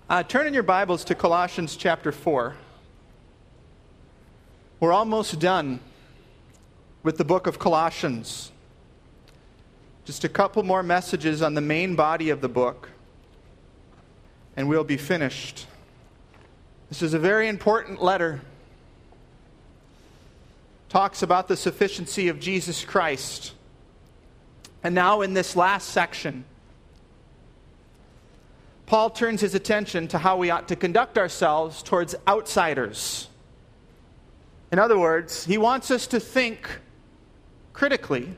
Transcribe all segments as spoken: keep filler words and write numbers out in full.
Uh, turn in your Bibles to Colossians chapter four. We're almost done with the book of Colossians. Just a couple more messages on the main body of the book, and we'll be finished. This is a very important letter. Talks about the sufficiency of Jesus Christ. And now in this last section, Paul turns his attention to how we ought to conduct ourselves towards outsiders. In other words, he wants us to think critically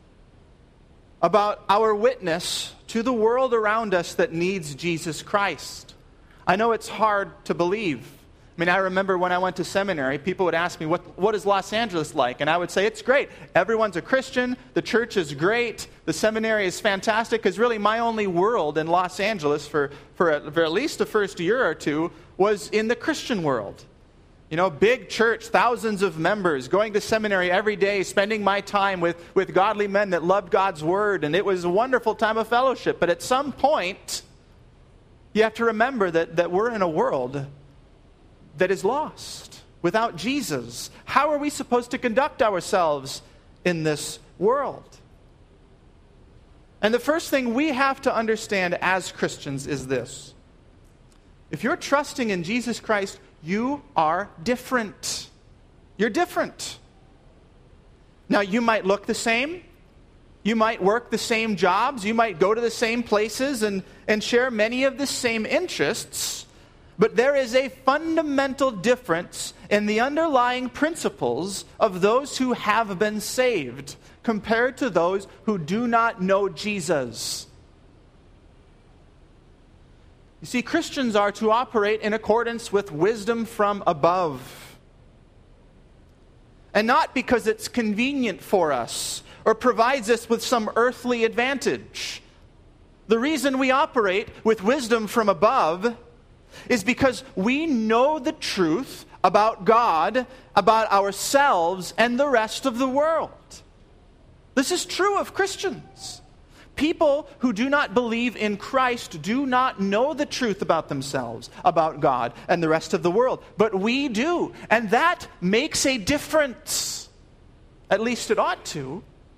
about our witness to the world around us that needs Jesus Christ. I know it's hard to believe. I mean, I remember when I went to seminary, people would ask me, what, what is Los Angeles like? And I would say, it's great. Everyone's a Christian. The church is great. The seminary is fantastic. Because really, my only world in Los Angeles for, for, for at least the first year or two was in the Christian world. You know, big church, thousands of members, going to seminary every day, spending my time with, with godly men that loved God's word. And it was a wonderful time of fellowship. But at some point, you have to remember that, that we're in a world that is lost without Jesus. How are we supposed to conduct ourselves in this world? And the first thing we have to understand as Christians is this. If you're trusting in Jesus Christ, you are different. You're different. Now, you might look the same. You might work the same jobs. You might go to the same places and, and share many of the same interests. But there is a fundamental difference in the underlying principles of those who have been saved compared to those who do not know Jesus. You see, Christians are to operate in accordance with wisdom from above. And not because it's convenient for us or provides us with some earthly advantage. The reason we operate with wisdom from above is because we know the truth about God, about ourselves, and the rest of the world. This is true of Christians. People who do not believe in Christ do not know the truth about themselves, about God, and the rest of the world. But we do, and that makes a difference. At least it ought to.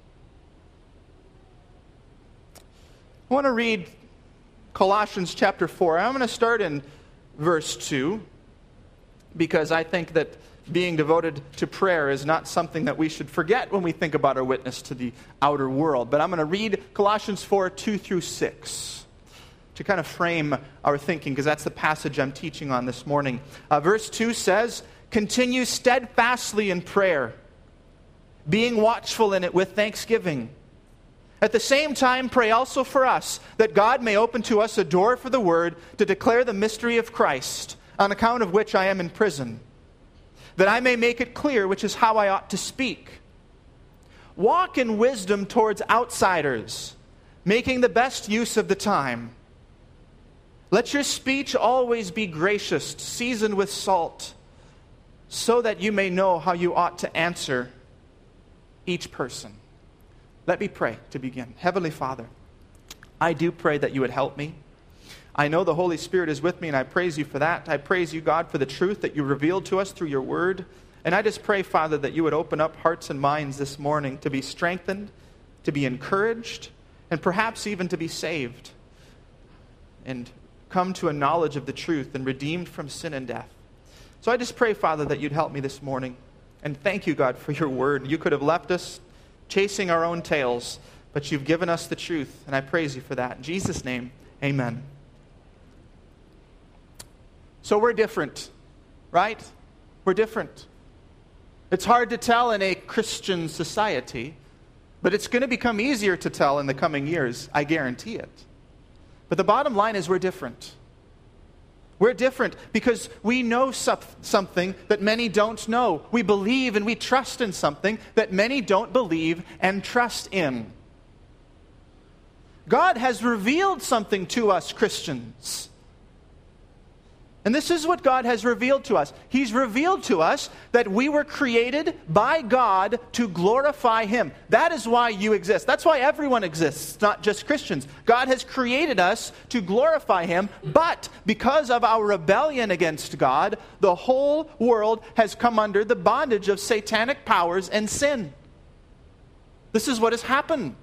I want to read Colossians chapter four. I'm going to start in verse two, because I think that being devoted to prayer is not something that we should forget when we think about our witness to the outer world. But I'm going to read Colossians four, two through six to kind of frame our thinking, because that's the passage I'm teaching on this morning. Uh, verse two says, "Continue steadfastly in prayer, being watchful in it with thanksgiving. At the same time, pray also for us, that God may open to us a door for the word to declare the mystery of Christ, on account of which I am in prison, that I may make it clear which is how I ought to speak. Walk in wisdom towards outsiders, making the best use of the time. Let your speech always be gracious, seasoned with salt, so that you may know how you ought to answer each person." Let me pray to begin. Heavenly Father, I do pray that you would help me. I know the Holy Spirit is with me, and I praise you for that. I praise you, God, for the truth that you revealed to us through your word. And I just pray, Father, that you would open up hearts and minds this morning to be strengthened, to be encouraged, and perhaps even to be saved, and come to a knowledge of the truth and redeemed from sin and death. So I just pray, Father, that you'd help me this morning. And thank you, God, for your word. You could have left us chasing our own tails, but you've given us the truth, and I praise you for that. In Jesus' name, amen. So we're different, right? We're different. It's hard to tell in a Christian society, but it's going to become easier to tell in the coming years, I guarantee it. But the bottom line is we're different. We're different because we know something that many don't know. We believe and we trust in something that many don't believe and trust in. God has revealed something to us Christians. And this is what God has revealed to us. He's revealed to us that we were created by God to glorify Him. That is why you exist. That's why everyone exists, not just Christians. God has created us to glorify Him, but because of our rebellion against God, the whole world has come under the bondage of satanic powers and sin. This is what has happened.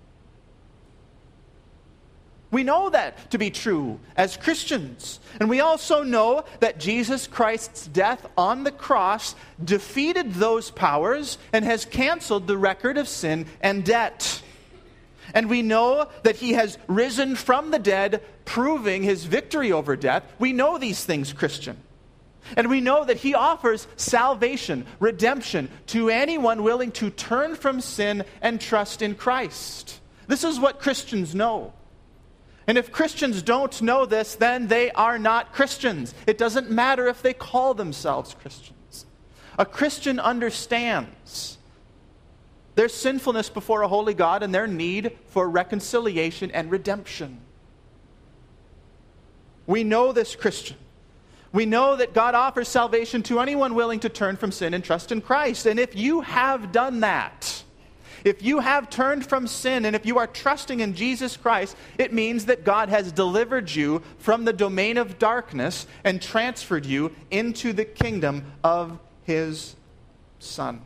We know that to be true as Christians. And we also know that Jesus Christ's death on the cross defeated those powers and has canceled the record of sin and debt. And we know that He has risen from the dead, proving His victory over death. We know these things, Christian. And we know that He offers salvation, redemption to anyone willing to turn from sin and trust in Christ. This is what Christians know. And if Christians don't know this, then they are not Christians. It doesn't matter if they call themselves Christians. A Christian understands their sinfulness before a holy God and their need for reconciliation and redemption. We know this, Christian. We know that God offers salvation to anyone willing to turn from sin and trust in Christ. And if you have done that, if you have turned from sin and if you are trusting in Jesus Christ, it means that God has delivered you from the domain of darkness and transferred you into the kingdom of His Son.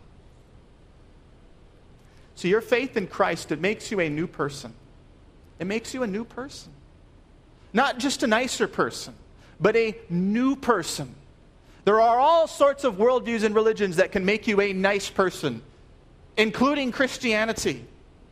So your faith in Christ, it makes you a new person. It makes you a new person. Not just a nicer person, but a new person. There are all sorts of worldviews and religions that can make you a nice person, including Christianity.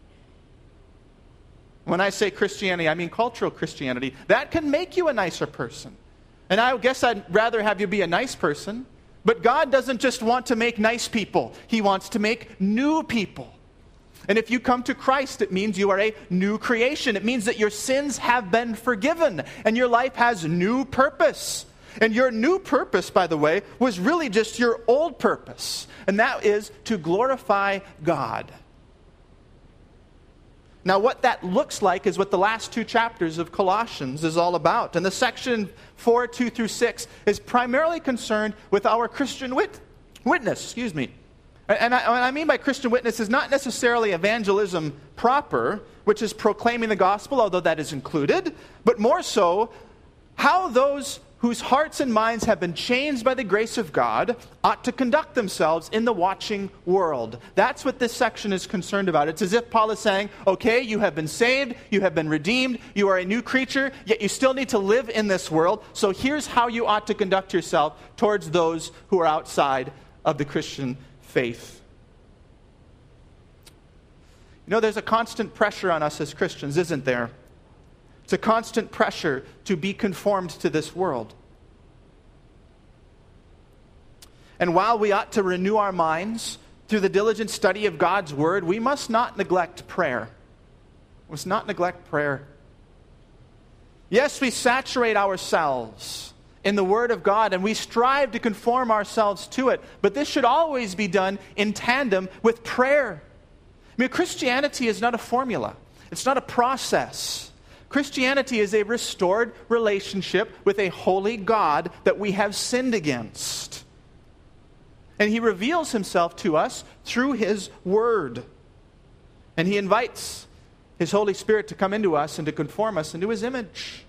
When I say Christianity, I mean cultural Christianity. That can make you a nicer person. And I guess I'd rather have you be a nice person. But God doesn't just want to make nice people. He wants to make new people. And if you come to Christ, it means you are a new creation. It means that your sins have been forgiven and your life has new purpose. And your new purpose, by the way, was really just your old purpose. And that is to glorify God. Now, what that looks like is what the last two chapters of Colossians is all about. And the section four, two through six is primarily concerned with our Christian wit- witness. Excuse me. And I, what I mean by Christian witness is not necessarily evangelism proper, which is proclaiming the gospel, although that is included, but more so how those whose hearts and minds have been changed by the grace of God ought to conduct themselves in the watching world. That's what this section is concerned about. It's as if Paul is saying, okay, you have been saved, you have been redeemed, you are a new creature, yet you still need to live in this world, so here's how you ought to conduct yourself towards those who are outside of the Christian faith. You know, there's a constant pressure on us as Christians, isn't there? It's a constant pressure to be conformed to this world. And while we ought to renew our minds through the diligent study of God's Word, we must not neglect prayer. We must not neglect prayer. Yes, we saturate ourselves in the Word of God, and we strive to conform ourselves to it. But this should always be done in tandem with prayer. I mean, Christianity is not a formula. It's not a process. Christianity is a restored relationship with a holy God that we have sinned against. And He reveals Himself to us through His Word. And He invites His Holy Spirit to come into us and to conform us into His image.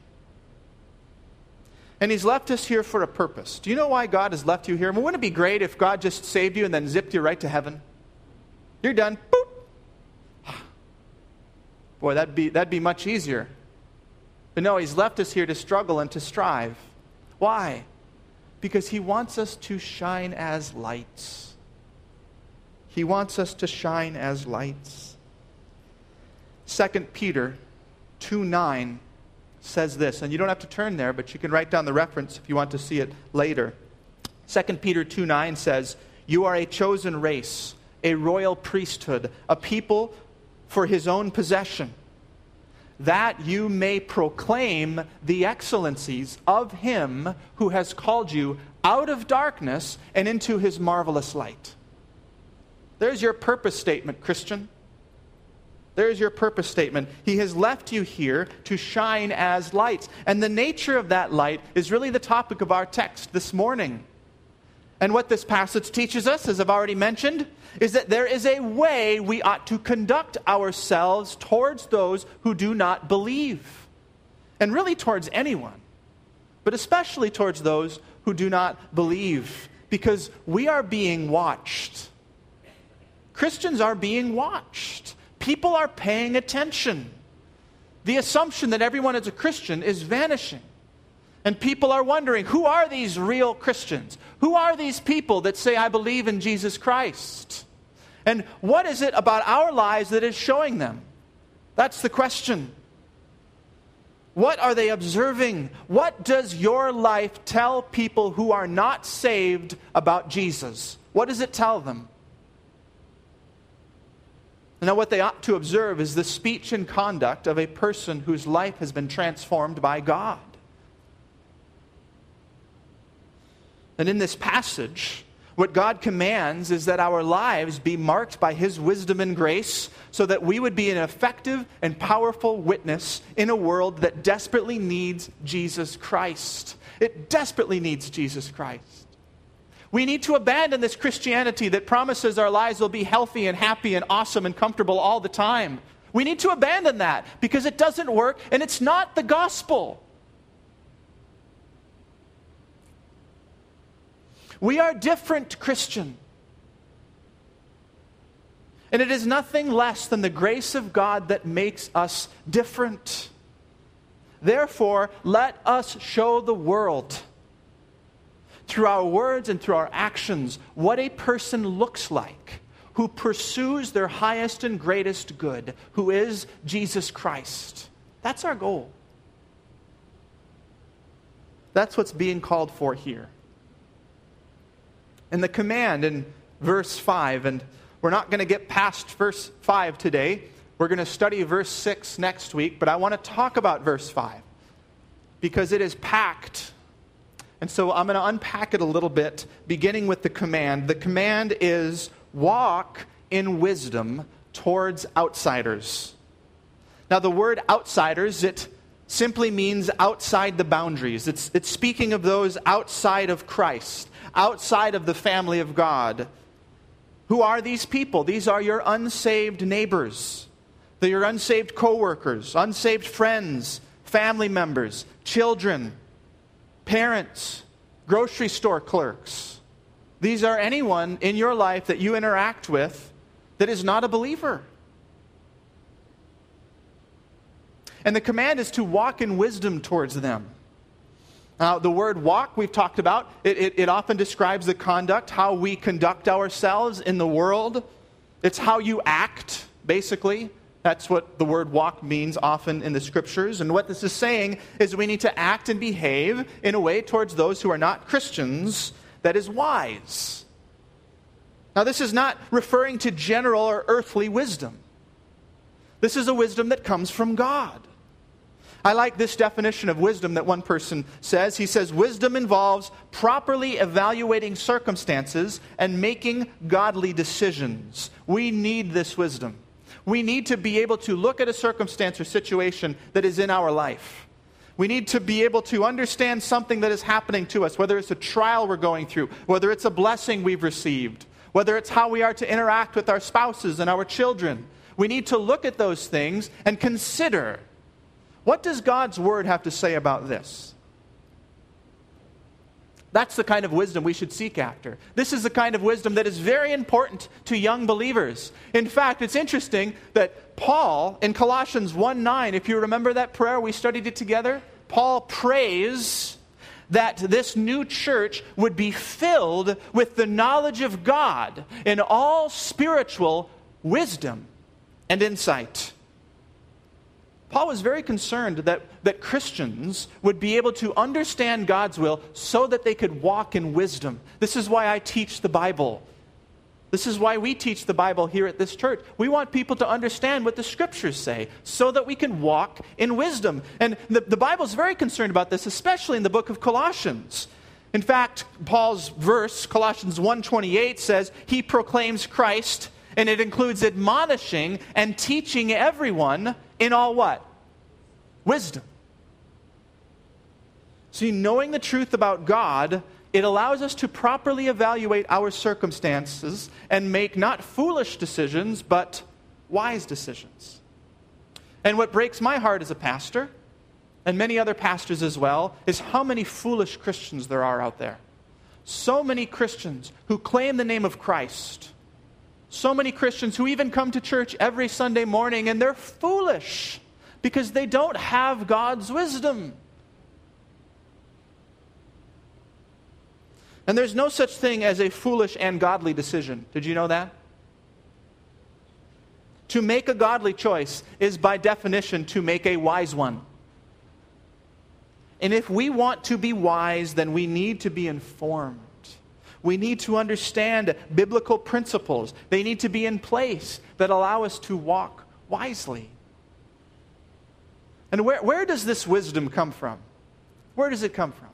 And He's left us here for a purpose. Do you know why God has left you here? I mean, wouldn't it be great if God just saved you and then zipped you right to heaven? You're done. Boop. Boy, that'd be, that'd be much easier. But no, He's left us here to struggle and to strive. Why? Because He wants us to shine as lights. He wants us to shine as lights. Second Peter two nine says this, and you don't have to turn there, but you can write down the reference if you want to see it later. Second Peter two nine says, "You are a chosen race, a royal priesthood, a people for His own possession, that you may proclaim the excellencies of Him who has called you out of darkness and into His marvelous light." There's your purpose statement, Christian. There's your purpose statement. He has left you here to shine as lights. And the nature of that light is really the topic of our text this morning. And what this passage teaches us, as I've already mentioned, is that there is a way we ought to conduct ourselves towards those who do not believe. And really towards anyone, but especially towards those who do not believe, because we are being watched. Christians are being watched. People are paying attention. The assumption that everyone is a Christian is vanishing. And people are wondering, who are these real Christians? Who are these people that say, I believe in Jesus Christ? And what is it about our lives that is showing them? That's the question. What are they observing? What does your life tell people who are not saved about Jesus? What does it tell them? Now, what they ought to observe is the speech and conduct of a person whose life has been transformed by God. And in this passage, what God commands is that our lives be marked by His wisdom and grace so that we would be an effective and powerful witness in a world that desperately needs Jesus Christ. It desperately needs Jesus Christ. We need to abandon this Christianity that promises our lives will be healthy and happy and awesome and comfortable all the time. We need to abandon that because it doesn't work and it's not the gospel. We are different, Christian. And it is nothing less than the grace of God that makes us different. Therefore, let us show the world, through our words and through our actions, what a person looks like who pursues their highest and greatest good, who is Jesus Christ. That's our goal. That's what's being called for here. And the command in verse five, and we're not going to get past verse five today. We're going to study verse six next week, but I want to talk about verse five because it is packed. And so I'm going to unpack it a little bit, beginning with the command. The command is walk in wisdom towards outsiders. Now the word outsiders, it simply means outside the boundaries. It's, it's speaking of those outside of Christ, outside of the family of God. Who are these people? These are your unsaved neighbors. They're your unsaved co-workers, unsaved friends, family members, children, parents, grocery store clerks. These are anyone in your life that you interact with that is not a believer. And the command is to walk in wisdom towards them. Now, the word walk we've talked about, it, it, it often describes the conduct, how we conduct ourselves in the world. It's how you act, basically. That's what the word walk means often in the Scriptures. And what this is saying is we need to act and behave in a way towards those who are not Christians that is wise. Now, this is not referring to general or earthly wisdom. This is a wisdom that comes from God. I like this definition of wisdom that one person says. He says, wisdom involves properly evaluating circumstances and making godly decisions. We need this wisdom. We need to be able to look at a circumstance or situation that is in our life. We need to be able to understand something that is happening to us, whether it's a trial we're going through, whether it's a blessing we've received, whether it's how we are to interact with our spouses and our children. We need to look at those things and consider, what does God's Word have to say about this? That's the kind of wisdom we should seek after. This is the kind of wisdom that is very important to young believers. In fact, it's interesting that Paul, in Colossians one nine, if you remember that prayer, we studied it together, Paul prays that this new church would be filled with the knowledge of God in all spiritual wisdom and insight. Paul was very concerned that, that Christians would be able to understand God's will so that they could walk in wisdom. This is why I teach the Bible. This is why we teach the Bible here at this church. We want people to understand what the Scriptures say so that we can walk in wisdom. And the, the Bible is very concerned about this, especially in the book of Colossians. In fact, Paul's verse, Colossians one twenty-eight, says, he proclaims Christ And it includes admonishing and teaching everyone in all what? Wisdom. See, knowing the truth about God, it allows us to properly evaluate our circumstances and make not foolish decisions, but wise decisions. And what breaks my heart as a pastor, and many other pastors as well, is how many foolish Christians there are out there. So many Christians who claim the name of Christ. So many Christians who even come to church every Sunday morning, and they're foolish because they don't have God's wisdom. And there's no such thing as a foolish and godly decision. Did you know that? To make a godly choice is by definition to make a wise one. And if we want to be wise, then we need to be informed. We need to understand biblical principles. They need to be in place that allow us to walk wisely. And where, where does this wisdom come from? Where does it come from?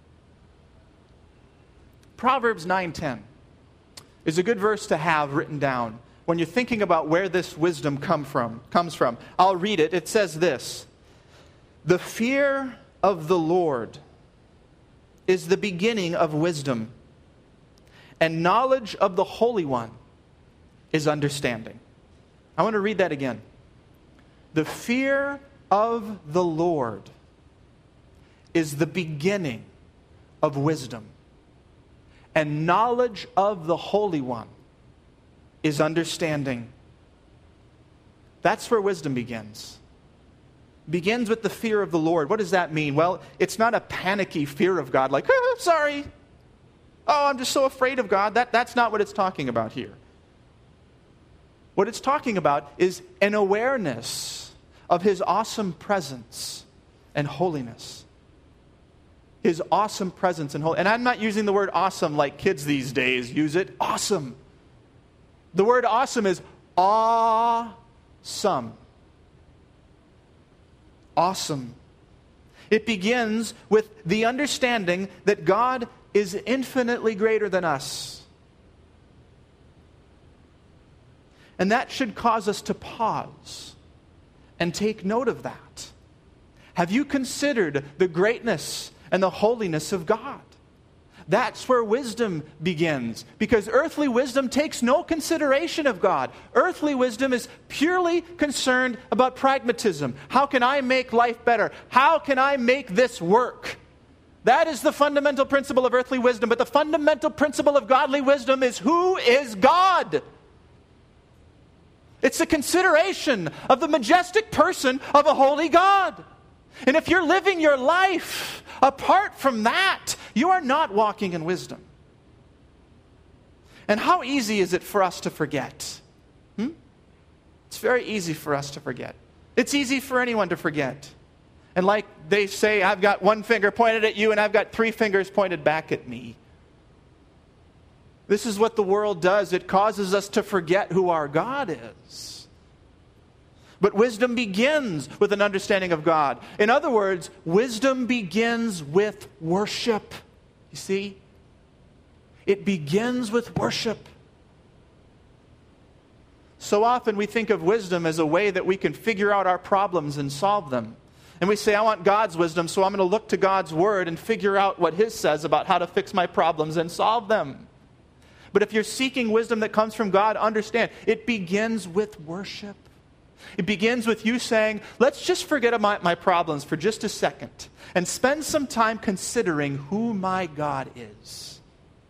Proverbs nine ten is a good verse to have written down when you're thinking about where this wisdom come from, comes from. I'll read it. It says this: "The fear of the Lord is the beginning of wisdom, and knowledge of the Holy One is understanding." I want to read that again. The fear of the Lord is the beginning of wisdom, and knowledge of the Holy One is understanding. That's where wisdom begins. Begins with the fear of the Lord. What does that mean? Well, it's not a panicky fear of God, like, oh, sorry. Oh, I'm just so afraid of God. That, that's not what it's talking about here. What it's talking about is an awareness of His awesome presence and holiness. His awesome presence and holiness. And I'm not using the word awesome like kids these days use it. Awesome. The word awesome is awesome. Awesome. It begins with the understanding that God is infinitely greater than us. And that should cause us to pause and take note of that. Have you considered the greatness and the holiness of God? That's where wisdom begins, because earthly wisdom takes no consideration of God. Earthly wisdom is purely concerned about pragmatism. How can I make life better? How can I make this work? That is the fundamental principle of earthly wisdom. But the fundamental principle of godly wisdom is, who is God? It's the consideration of the majestic person of a holy God. And if you're living your life apart from that, you are not walking in wisdom. And how easy is it for us to forget? Hmm? It's very easy for us to forget. It's easy for anyone to forget. And like they say, I've got one finger pointed at you and I've got three fingers pointed back at me. This is what the world does. It causes us to forget who our God is. But wisdom begins with an understanding of God. In other words, wisdom begins with worship. You see? It begins with worship. So often we think of wisdom as a way that we can figure out our problems and solve them. And we say, I want God's wisdom, so I'm going to look to God's Word and figure out what His says about how to fix my problems and solve them. But if you're seeking wisdom that comes from God, understand, it begins with worship. It begins with you saying, let's just forget about my problems for just a second and spend some time considering who my God is.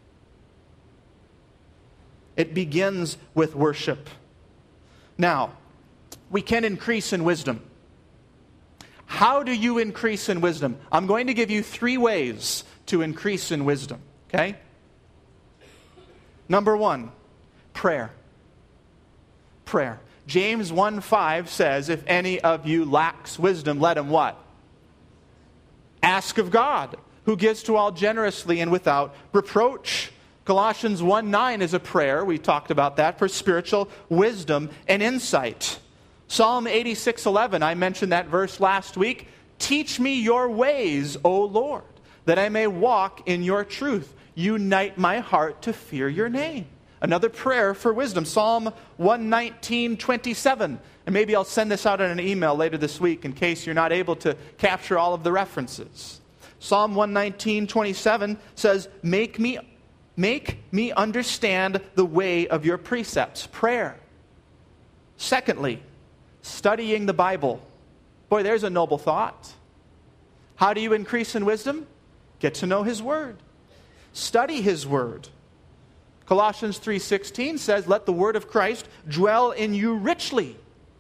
It begins with worship. Now, we can increase in wisdom. How do you increase in wisdom? I'm going to give you three ways to increase in wisdom, okay? Number one, prayer. Prayer. James one five says, if any of you lacks wisdom, let him what? Ask of God, who gives to all generously and without reproach. Colossians one nine is a prayer, we talked about that, for spiritual wisdom and insight. Psalm eighty-six eleven, I mentioned that verse last week. Teach me your ways, O Lord, that I may walk in your truth. Unite my heart to fear your name. Another prayer for wisdom, Psalm one nineteen, twenty-seven. And maybe I'll send this out in an email later this week in case you're not able to capture all of the references. Psalm one nineteen, twenty-seven says, Make me, make me understand the way of your precepts. Prayer. Secondly, studying the Bible. Boy, there's a noble thought. How do you increase in wisdom? Get to know His Word. Study His Word. Colossians three sixteen says, Let the word of Christ dwell in you richly.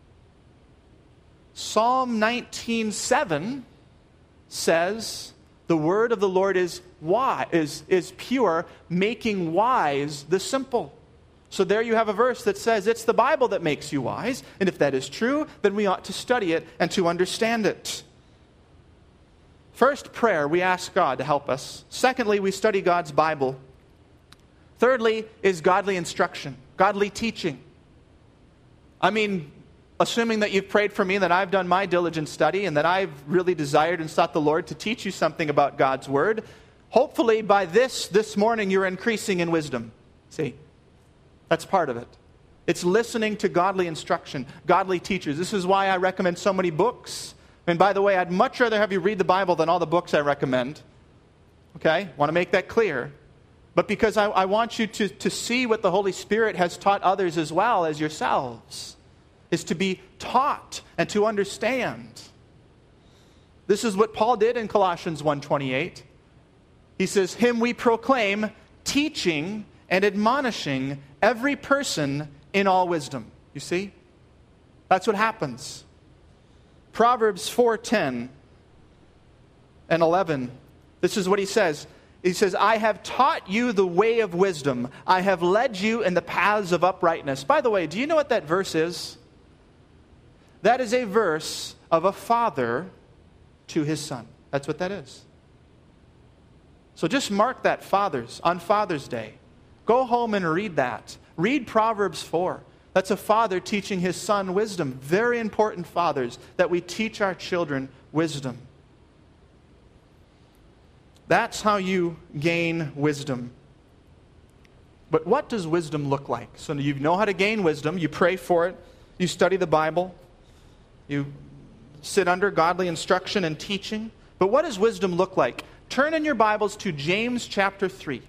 Psalm nineteen seven says, The word of the Lord is wise, is, is pure, making wise the simple. So there you have a verse that says it's the Bible that makes you wise. And if that is true, then we ought to study it and to understand it. First, prayer, we ask God to help us. Secondly, we study God's Bible. Thirdly is godly instruction, godly teaching. I mean, assuming that you've prayed for me, that I've done my diligent study, and that I've really desired and sought the Lord to teach you something about God's Word, hopefully by this, this morning, you're increasing in wisdom. See, that's part of it. It's listening to godly instruction, godly teachers. This is why I recommend so many books. And by the way, I'd much rather have you read the Bible than all the books I recommend. Okay? Want to make that clear. But because I, I want you to, to see what the Holy Spirit has taught others as well as yourselves, is to be taught and to understand. This is what Paul did in Colossians one twenty-eight. He says, Him we proclaim, teaching and admonishing every person in all wisdom. You see? That's what happens. Proverbs four ten and eleven. This is what he says. He says, I have taught you the way of wisdom. I have led you in the paths of uprightness. By the way, do you know what that verse is? That is a verse of a father to his son. That's what that is. So just mark that, fathers, on Father's Day. Go home and read that. Read Proverbs four. That's a father teaching his son wisdom. Very important, fathers, that we teach our children wisdom. That's how you gain wisdom. But what does wisdom look like? So you know how to gain wisdom. You pray for it. You study the Bible. You sit under godly instruction and teaching. But what does wisdom look like? Turn in your Bibles to James chapter three.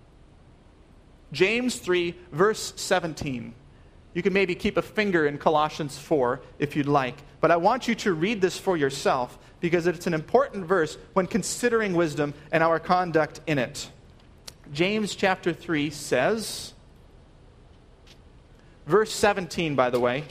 James three, verse seventeen. You can maybe keep a finger in Colossians four if you'd like. But I want you to read this for yourself because it's an important verse when considering wisdom and our conduct in it. James chapter three says, verse seventeen, by the way,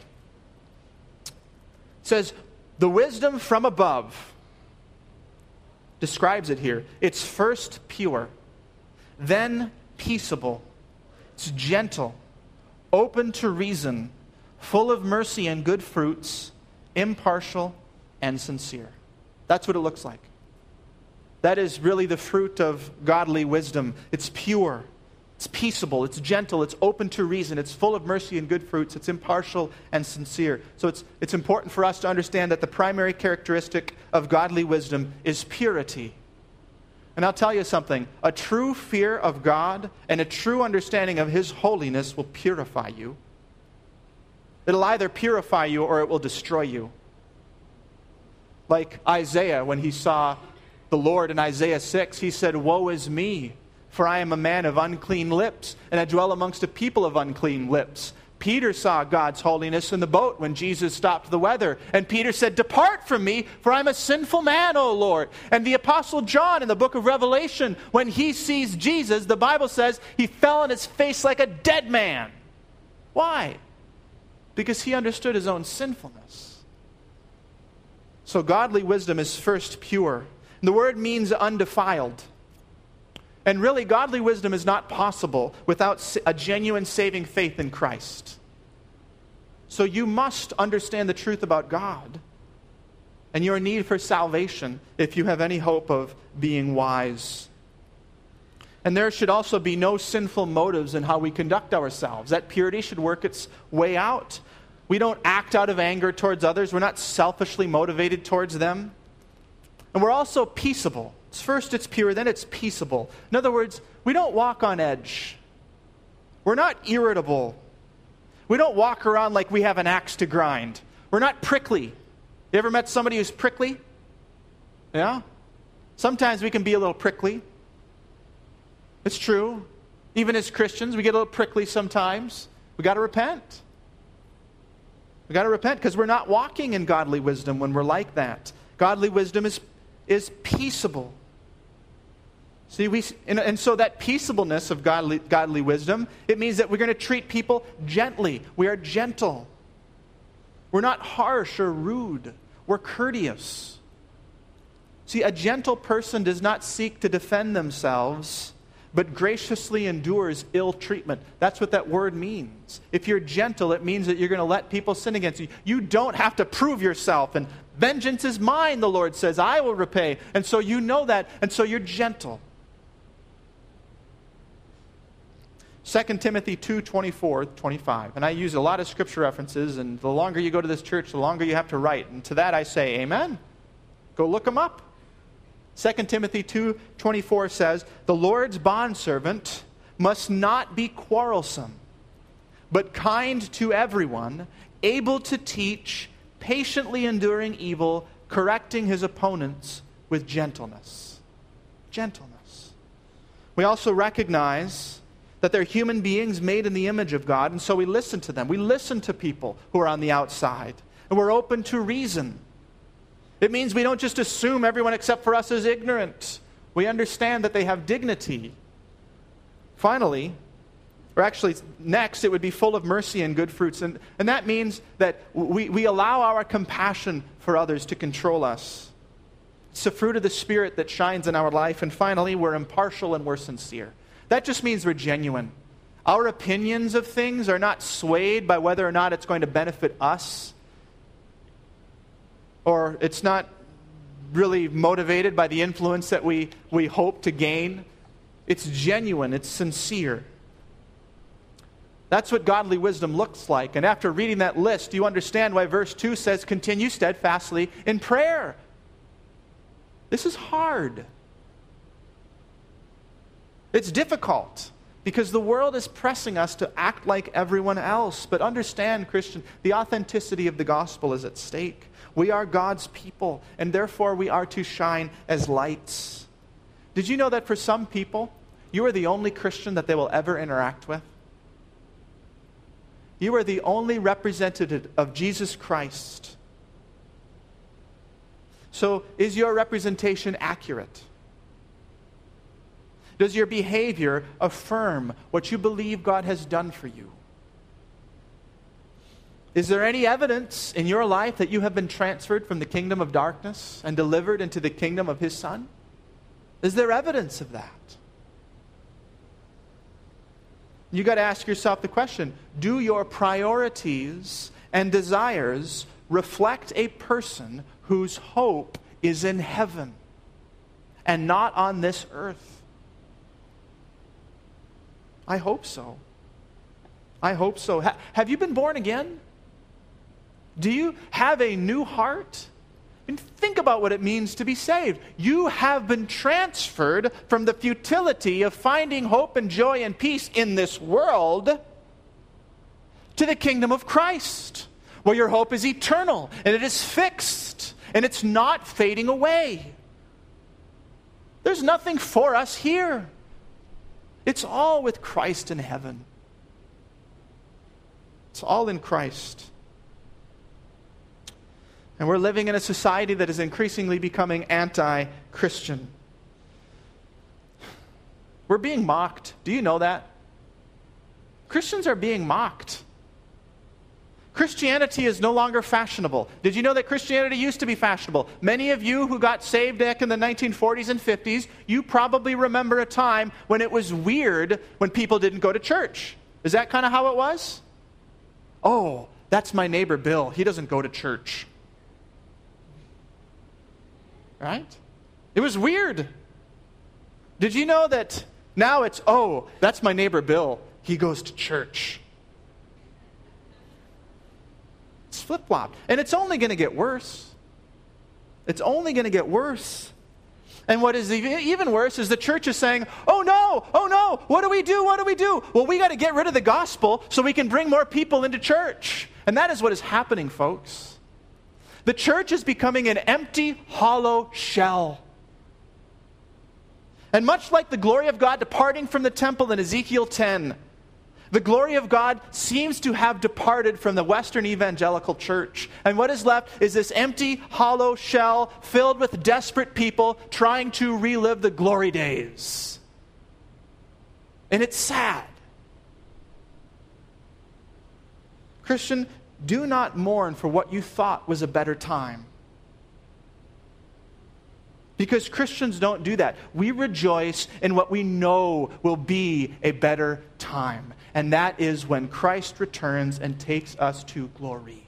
says, the wisdom from above, describes it here. It's first pure, then peaceable, it's gentle, open to reason, full of mercy and good fruits, impartial and sincere. That's what it looks like. That is really the fruit of godly wisdom. It's pure, it's peaceable, it's gentle, it's open to reason, it's full of mercy and good fruits, it's impartial and sincere. So it's, it's important for us to understand that the primary characteristic of godly wisdom is purity. And I'll tell you something, a true fear of God and a true understanding of His holiness will purify you. It'll either purify you or it will destroy you. Like Isaiah, when he saw the Lord in Isaiah six, he said, woe is me, for I am a man of unclean lips, and I dwell amongst a people of unclean lips. Peter saw God's holiness in the boat when Jesus stopped the weather. And Peter said, depart from me, for I'm a sinful man, O Lord. And the Apostle John in the book of Revelation, when he sees Jesus, the Bible says he fell on his face like a dead man. Why? Because he understood his own sinfulness. So godly wisdom is first pure. The word means undefiled. And really, godly wisdom is not possible without a genuine saving faith in Christ. So you must understand the truth about God and your need for salvation if you have any hope of being wise. And there should also be no sinful motives in how we conduct ourselves. That purity should work its way out. We don't act out of anger towards others. We're not selfishly motivated towards them. And we're also peaceable. First it's pure, then it's peaceable. In other words, we don't walk on edge. We're not irritable. We don't walk around like we have an axe to grind. We're not prickly. You ever met somebody who's prickly? Yeah? Sometimes we can be a little prickly. It's true. Even as Christians, we get a little prickly sometimes. We got to repent. We got to repent because we're not walking in godly wisdom when we're like that. Godly wisdom is, is peaceable. See, we and, and so that peaceableness of godly, godly wisdom, it means that we're going to treat people gently. We are gentle. We're not harsh or rude. We're courteous. See, a gentle person does not seek to defend themselves, but graciously endures ill treatment. That's what that word means. If you're gentle, it means that you're going to let people sin against you. You don't have to prove yourself. And vengeance is mine, the Lord says. I will repay. And so you know that, and so you're gentle. Second Timothy two, twenty-four, twenty-five. And I use a lot of scripture references, and the longer you go to this church, the longer you have to write. And to that I say, amen. Go look them up. Second Timothy two, twenty-four says, "The Lord's bondservant must not be quarrelsome, but kind to everyone, able to teach, patiently enduring evil, correcting his opponents with gentleness." Gentleness. We also recognize that they're human beings made in the image of God, and so we listen to them. We listen to people who are on the outside, and we're open to reason. It means we don't just assume everyone except for us is ignorant. We understand that they have dignity. Finally, or actually next, it would be full of mercy and good fruits. And, and that means that we, we allow our compassion for others to control us. It's the fruit of the Spirit that shines in our life. And finally, we're impartial and we're sincere. That just means we're genuine. Our opinions of things are not swayed by whether or not it's going to benefit us, or it's not really motivated by the influence that we, we hope to gain. It's genuine. It's sincere. That's what godly wisdom looks like. And after reading that list, you understand why verse two says, "Continue steadfastly in prayer." This is hard. It's difficult because the world is pressing us to act like everyone else. But understand, Christian, the authenticity of the gospel is at stake. We are God's people, and therefore we are to shine as lights. Did you know that for some people, you are the only Christian that they will ever interact with? You are the only representative of Jesus Christ. So, is your representation accurate? Does your behavior affirm what you believe God has done for you? Is there any evidence in your life that you have been transferred from the kingdom of darkness and delivered into the kingdom of His Son? Is there evidence of that? You got to ask yourself the question, do your priorities and desires reflect a person whose hope is in heaven and not on this earth? I hope so. I hope so. Ha- have you been born again? Do you have a new heart? I mean, think about what it means to be saved. You have been transferred from the futility of finding hope and joy and peace in this world to the kingdom of Christ, where your hope is eternal and it is fixed and it's not fading away. There's nothing for us here. It's all with Christ in heaven. It's all in Christ. And we're living in a society that is increasingly becoming anti-Christian. We're being mocked. Do you know that? Christians are being mocked. Christianity is no longer fashionable. Did you know that Christianity used to be fashionable? Many of you who got saved back in the nineteen forties and fifties, you probably remember a time when it was weird when people didn't go to church. Is that kind of how it was? Oh, that's my neighbor Bill. He doesn't go to church. Right? It was weird. Did you know that now it's, oh, that's my neighbor Bill. He goes to church. It's flip-flopped. And it's only going to get worse. It's only going to get worse. And what is even worse is the church is saying, oh no, oh no, what do we do, what do we do? Well, we got to get rid of the gospel so we can bring more people into church. And that is what is happening, folks. The church is becoming an empty, hollow shell. And much like the glory of God departing from the temple in Ezekiel ten, the glory of God seems to have departed from the Western evangelical church. And what is left is this empty, hollow shell filled with desperate people trying to relive the glory days. And it's sad. Christian, do not mourn for what you thought was a better time. Because Christians don't do that. We rejoice in what we know will be a better time. And that is when Christ returns and takes us to glory.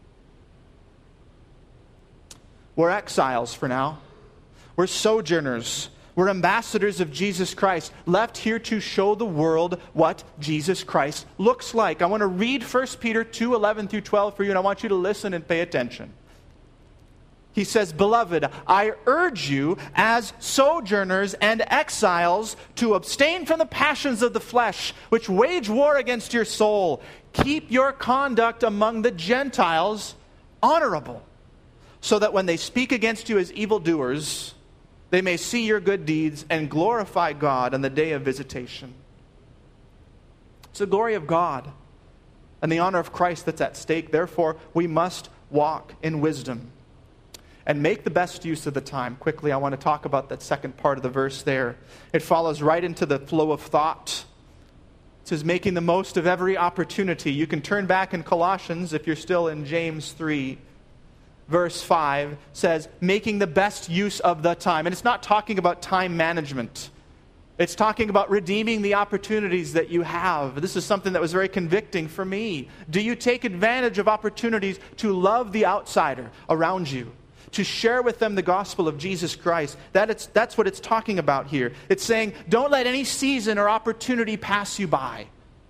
We're exiles for now. We're sojourners. We're ambassadors of Jesus Christ, left here to show the world what Jesus Christ looks like. I want to read First Peter two, eleven through twelve for you, and I want you to listen and pay attention. He says, "Beloved, I urge you as sojourners and exiles to abstain from the passions of the flesh, which wage war against your soul. Keep your conduct among the Gentiles honorable, so that when they speak against you as evildoers, they may see your good deeds and glorify God on the day of visitation." It's the glory of God and the honor of Christ that's at stake. Therefore, we must walk in wisdom and make the best use of the time. Quickly, I want to talk about that second part of the verse there. It follows right into the flow of thought. It says, making the most of every opportunity. You can turn back in Colossians, if you're still in James three, verse five, says, making the best use of the time. And it's not talking about time management. It's talking about redeeming the opportunities that you have. This is something that was very convicting for me. Do you take advantage of opportunities to love the outsider around you? To share with them the gospel of Jesus Christ. That it's, that's what it's talking about here. It's saying, don't let any season or opportunity pass you by.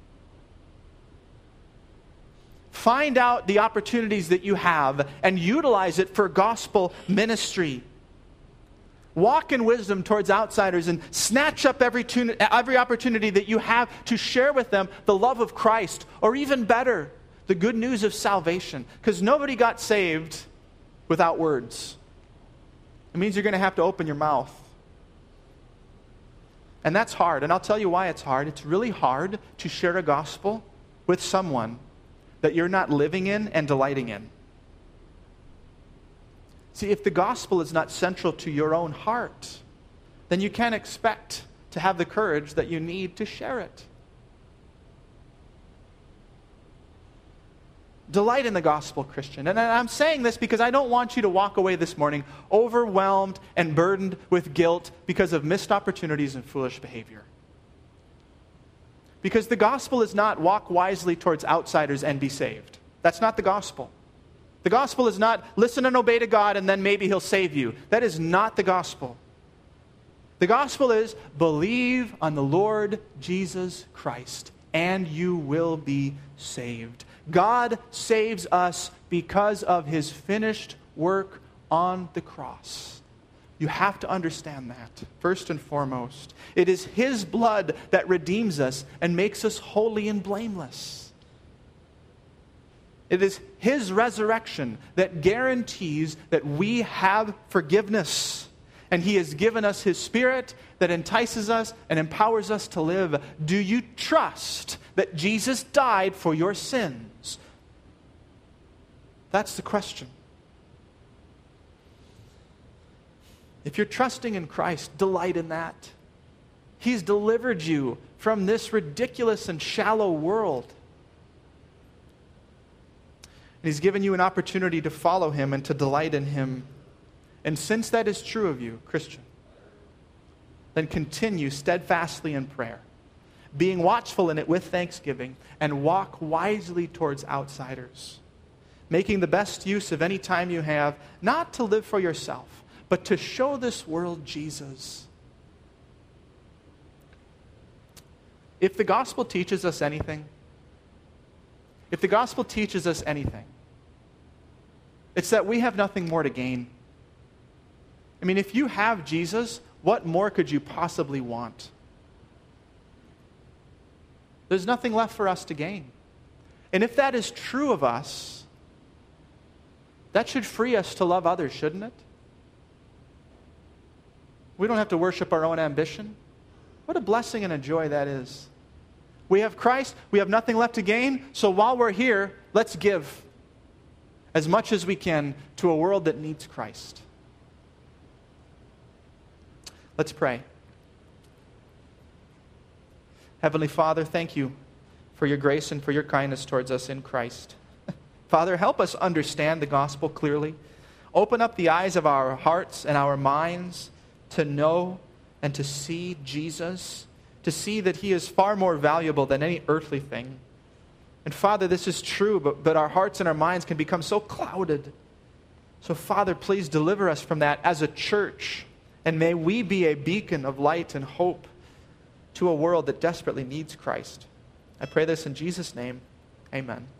Find out the opportunities that you have and utilize it for gospel ministry. Walk in wisdom towards outsiders and snatch up every, tun- every opportunity that you have to share with them the love of Christ, or even better, the good news of salvation. Because nobody got saved without words. It means you're going to have to open your mouth. And that's hard. And I'll tell you why it's hard. It's really hard to share a gospel with someone that you're not living in and delighting in. See, if the gospel is not central to your own heart, then you can't expect to have the courage that you need to share it. Delight in the gospel, Christian. And I'm saying this because I don't want you to walk away this morning overwhelmed and burdened with guilt because of missed opportunities and foolish behavior. Because the gospel is not walk wisely towards outsiders and be saved. That's not the gospel. The gospel is not listen and obey to God and then maybe He'll save you. That is not the gospel. The gospel is believe on the Lord Jesus Christ and you will be saved. God saves us because of His finished work on the cross. You have to understand that, first and foremost. It is His blood that redeems us and makes us holy and blameless. It is His resurrection that guarantees that we have forgiveness. And He has given us His Spirit that entices us and empowers us to live. Do you trust that Jesus died for your sins? That's the question. If you're trusting in Christ, delight in that. He's delivered you from this ridiculous and shallow world. And He's given you an opportunity to follow Him and to delight in Him. And since that is true of you, Christian, then continue steadfastly in prayer, being watchful in it with thanksgiving, and walk wisely towards outsiders, making the best use of any time you have, not to live for yourself, but to show this world Jesus. If the gospel teaches us anything, if the gospel teaches us anything, it's that we have nothing more to gain. I mean, if you have Jesus, what more could you possibly want? There's nothing left for us to gain. And if that is true of us, that should free us to love others, shouldn't it? We don't have to worship our own ambition. What a blessing and a joy that is. We have Christ, we have nothing left to gain, so while we're here, let's give as much as we can to a world that needs Christ. Let's pray. Heavenly Father, thank you for your grace and for your kindness towards us in Christ. Father, help us understand the gospel clearly. Open up the eyes of our hearts and our minds to know and to see Jesus, to see that he is far more valuable than any earthly thing. And Father, this is true, but, but our hearts and our minds can become so clouded. So Father, please deliver us from that as a church, and may we be a beacon of light and hope to a world that desperately needs Christ. I pray this in Jesus' name. Amen.